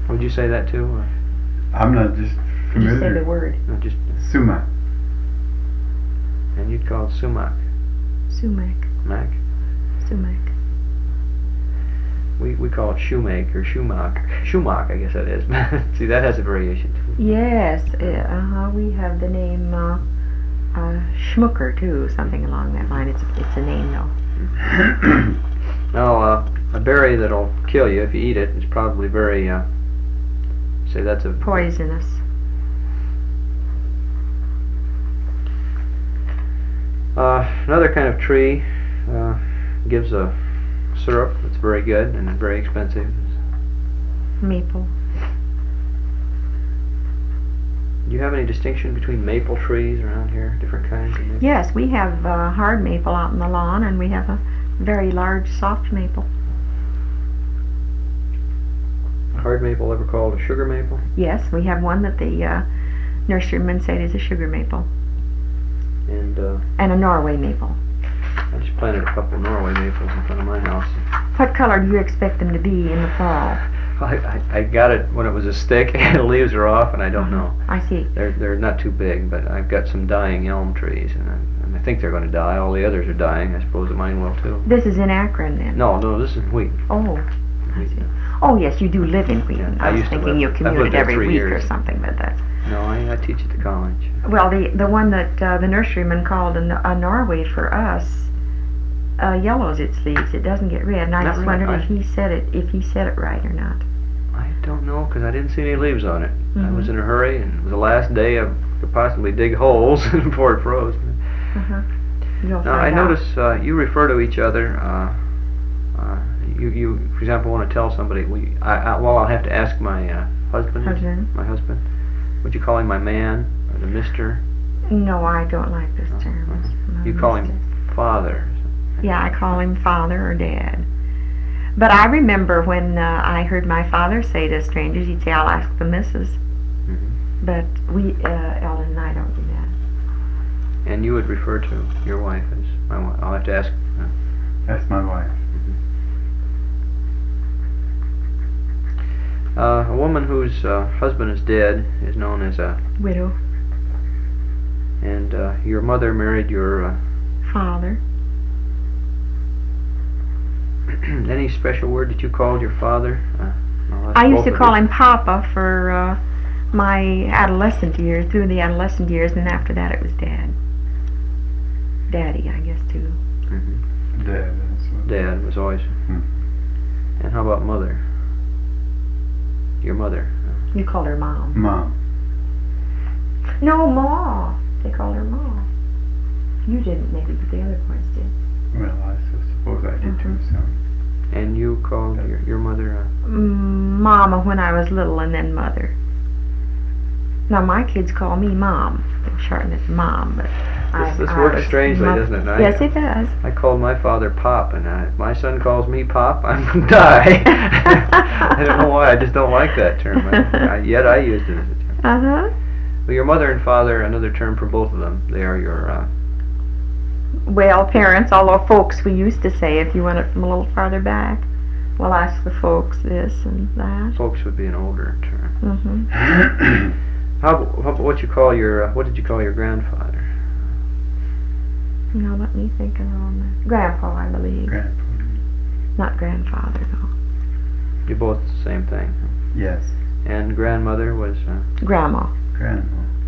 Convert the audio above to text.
Would you say that too? Or? I'm not just familiar. You say the word. No, just Sumac. and you'd call it sumac. Sumac. Mac. Sumac. We call it shoemake or shumak. Shumak, I guess that is. See, that has a variation too. Yes. We have the name Schmucker too, something along that line. It's a name though. Now, a berry that'll kill you if you eat it is probably very. Say that's a Poisonous. Another kind of tree gives a syrup that's very good and very expensive. Maple. Do you have any distinction between maple trees around here? Different kinds of maple? Yes, we have hard maple out in the lawn, and we have a very large soft maple. Hard maple ever called a sugar maple? Yes, we have one that the nurseryman said is a sugar maple. And And a Norway maple. I just planted a couple Norway maples in front of my house. What color do you expect them to be in the fall? I got it when it was a stick and the leaves are off, and I don't know. I see. They're not too big, but I've got some dying elm trees, and I think they're going to die. All the others are dying. I suppose that mine will too. This is in Akron then? No, this is wheat. Oh, I see. Oh yes, you do live in Wheaton. Yeah, I was used to thinking live- you I've commuted lived there every 3 week years. or something, but that's... No, I teach at the college. Well, the one that the nurseryman called a Norway for us yellows its leaves. It doesn't get red, and I Not just red, wondered if he said it right or not. I don't know, because I didn't see any leaves on it. I Mhm. was in a hurry, and it was the last day I could possibly dig holes before it froze. Uh-huh. You'll Now, I find out. notice you refer to each other. You, for example, want to tell somebody. I'll have to ask my husband. Husband. My husband. Would you call him my man or the Mister? No, I don't like this term. Uh-huh. You call him father. Yeah, I call him father or dad. But I remember when I heard my father say to strangers, he'd say, "I'll ask the missus." Mm-hmm. But we, Ellen and I don't do that. And you would refer to your wife as my wife. I'll have to ask. That's my wife. A woman whose husband is dead is known as a. Widow. And your mother married your. Father. Any special word that you called your father? I used to call him Papa for my adolescent years, through the adolescent years, and after that it was Dad. Daddy, I guess, too. Mm-hmm. Dad. That's what. Dad was always. And how about mother? Your mother? You called her Mom. Mom. No, Ma. They called her Ma. You didn't, maybe, but the other boys did. Well, I suppose I did too. So. And you called your mother? Mama when I was little, and then Mother. Now my kids call me Mom. They shorten it to Mom, but This I works was strangely, doesn't it? Yes, it does. I called my father Pop, and if my son calls me Pop, I'm going to die. I don't know why, I just don't like that term. Yet I used it as a term. Uh-huh. Well, your mother and father, another term for both of them. They are your... Well, parents, although folks we used to say if you went it from a little farther back. Well, ask the folks this and that. Folks would be an older term. Mm-hmm. How what did you call your grandfather? Now let me think around that. Grandpa, I believe. Grandpa. Not grandfather, though. You're both the same thing. Yes. And grandmother was... Grandma. Grandma.